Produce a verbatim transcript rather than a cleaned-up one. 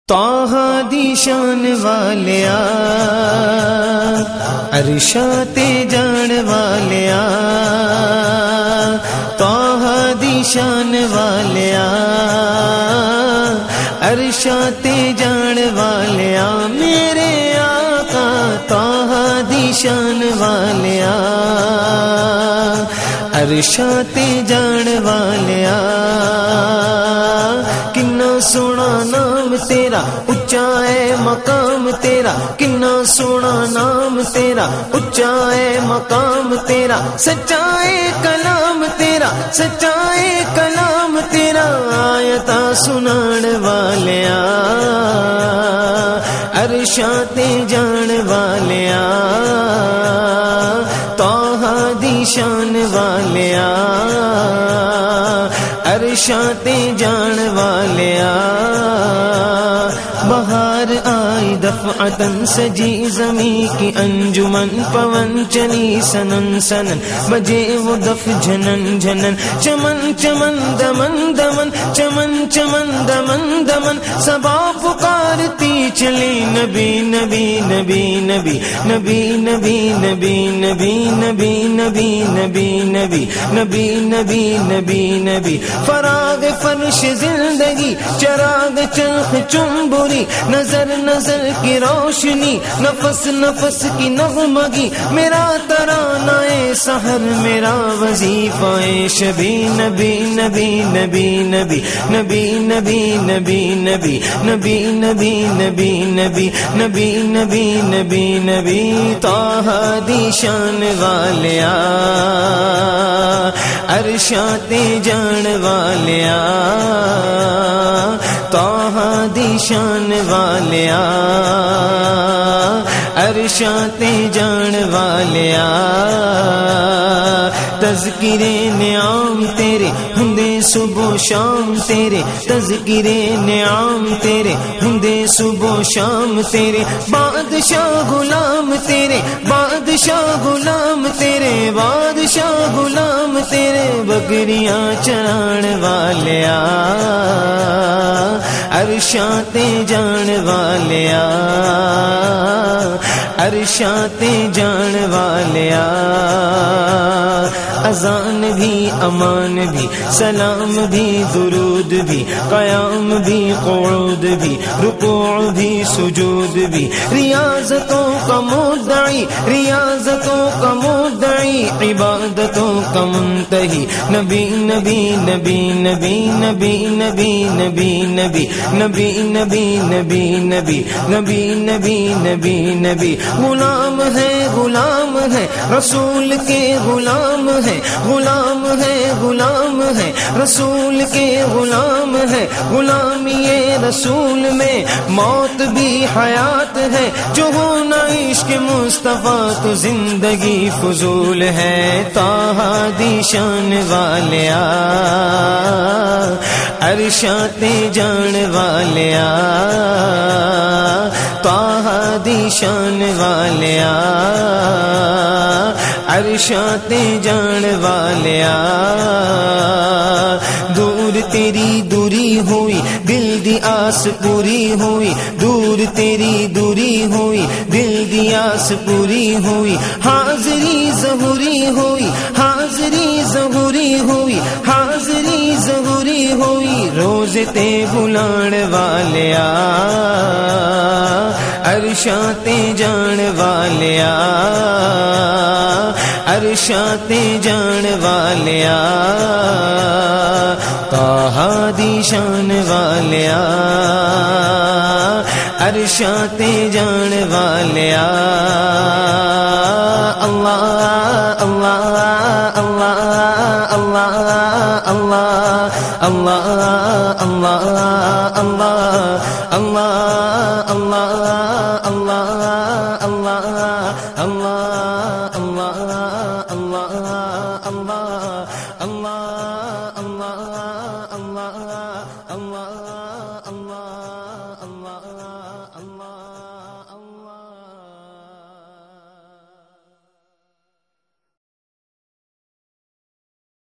طه دی شان والیا عرشاں تے جان والیا طه دی شان والیا عرشاں تے جان والیا میرے آقا طه دی شان والیا عرشاں تے جان والیا کنا سونا نام تیرا اچا ہے مقام تیرا کنا سونا نام تیرا اچا ہے مقام تیرا سچا ہے کلام تیرا سچا ہے کلام تیرا آیتا سنان والیا عرشاں تے جان والیا طه دی شان والیا عرشاں تے جان والیا بہار آئی دفعتن سجی زمین کی انجمن پون چلی سنن سنن بجے وہ دف جھنن جھنن چمن چمن دمن دمن چمن چمن دمن دمن سبا پکارتی چلی نبی نبی نبی نبی نبی نبی نبی نبی نبی نبی نبی نبی نبی نبی نبی نبی فراغ فرش زندگی چراغ چرخ چنبری نظر نظر کی روشنی نفس نفس کی نغمگی میرا ترانہ سحر میرا وظیفہ شبی نبی نبی نبی نبی نبی نبی نبی نبی نبی نبی نبی نبی نبی نبی نبی نبی طه دی شان والیا عرشاں تے جان والیا طه دی شان والیا عرشاں تے جان والیا تذکرے نعام تیرے ہندے صبح و شام تیرے تذکرے نعام تیرے ہندے صبح و شام تیرے بادشاہ غلام تیرے بادشاہ غلام تیرے بادشاہ غلام تیرے بکریاں چران والیا عرشاں تے جان والیا عرشاں تے جان والیا اذان بھی امان بھی سلام بھی درود بھی قیام بھی قعود بھی رکوع بھی سجود بھی ریاضتوں کا مدعی ریاضتوں کا مدعی عبادتوں کا منتہی نبی نبی نبی نبی نبی نبی نبی نبی نبی نبی نبی نبی نبی نبی نبی نبی غلام ہے غلام ہے رسول کے غلام ہے غلام ہے غلام ہے رسول کے غلام ہے غلامی رسول میں موت بھی حیات ہے جو ہونا عشق مصطفیٰ تو زندگی فضول ہے طه دی شان والیا عرشاں تے جان والیا طه دی شان والیا عرشاں تے جان والیا دور تیری دوری ہوئی دل دی آس پوری ہوئی دور تیری دوری ہوئی دل دی آس پوری ہوئی حاضری ظہوری ہوئی حاضری ظہوری ہوئی حاضری ظہوری ہوئی روز تے بلان والیا عرشاں تے جان والیا عرشاں تے جان والیا طه دی شان والیا عرشاں تے جان والیا اللہ اللہ اللہ اللہ اللہ اللہ اللہ اللہ اللہ اللہ اللہ